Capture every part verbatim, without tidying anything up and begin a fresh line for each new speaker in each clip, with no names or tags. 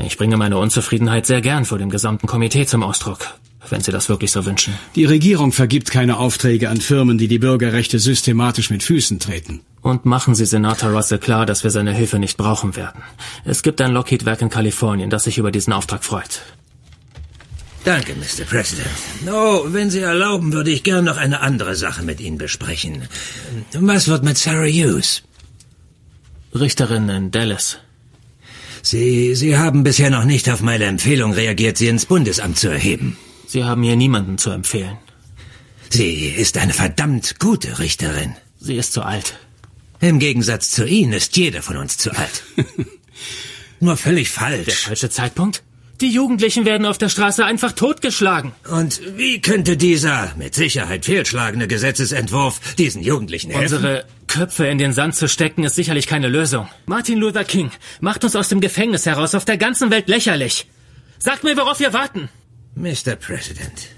Ich bringe meine Unzufriedenheit sehr gern vor dem gesamten Komitee zum Ausdruck, wenn Sie das wirklich so wünschen.
Die Regierung vergibt keine Aufträge an Firmen, die die Bürgerrechte systematisch mit Füßen treten.
Und machen Sie Senator Russell klar, dass wir seine Hilfe nicht brauchen werden. Es gibt ein Lockheed-Werk in Kalifornien, das sich über diesen Auftrag freut.
Danke, Mister President. Oh, wenn Sie erlauben, würde ich gern noch eine andere Sache mit Ihnen besprechen. Was wird mit Sarah Hughes?
Richterin in Dallas.
Sie, Sie haben bisher noch nicht auf meine Empfehlung reagiert, sie ins Bundesamt zu erheben.
Sie haben mir niemanden zu empfehlen.
Sie ist eine verdammt gute Richterin.
Sie ist zu alt.
Im Gegensatz zu Ihnen ist jeder von uns zu alt. Nur völlig falsch.
Der falsche Zeitpunkt? Die Jugendlichen werden auf der Straße einfach totgeschlagen.
Und wie könnte dieser mit Sicherheit fehlschlagende Gesetzesentwurf diesen Jugendlichen helfen?
Unsere Köpfe in den Sand zu stecken, ist sicherlich keine Lösung. Martin Luther King macht uns aus dem Gefängnis heraus auf der ganzen Welt lächerlich. Sagt mir, worauf wir warten.
Mister President.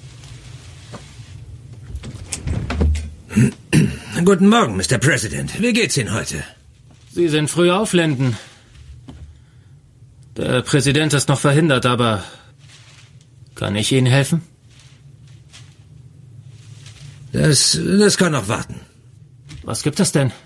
Guten Morgen, Mister President. Wie geht's Ihnen heute?
Sie sind früh auf, Linden. Der Präsident ist noch verhindert, aber kann ich Ihnen helfen?
Das, das kann noch warten.
Was gibt es denn?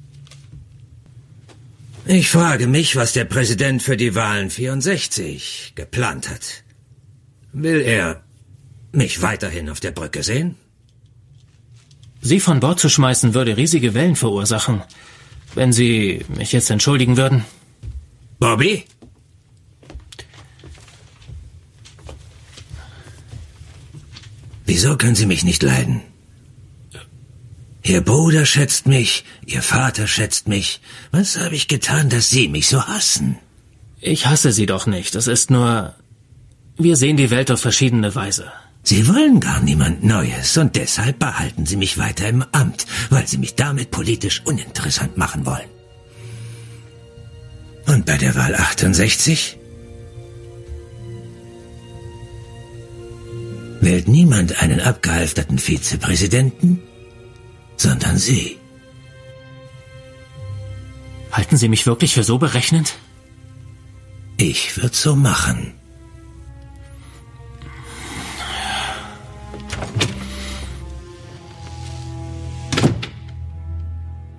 Ich frage mich, was der Präsident für die Wahlen vierundsechzig geplant hat. Will er mich weiterhin auf der Brücke sehen?
Sie von Bord zu schmeißen, würde riesige Wellen verursachen. Wenn Sie mich jetzt entschuldigen würden.
Bobby? Wieso können Sie mich nicht leiden? Ihr Bruder schätzt mich, Ihr Vater schätzt mich. Was habe ich getan, dass Sie mich so hassen?
Ich hasse Sie doch nicht. Es ist nur... Wir sehen die Welt auf verschiedene Weise.
Sie wollen gar niemand Neues und deshalb behalten Sie mich weiter im Amt, weil Sie mich damit politisch uninteressant machen wollen. Und bei der Wahl achtundsechzig? Wählt niemand einen abgehalfterten Vizepräsidenten, sondern Sie.
Halten Sie mich wirklich für so berechnend?
Ich würde so machen.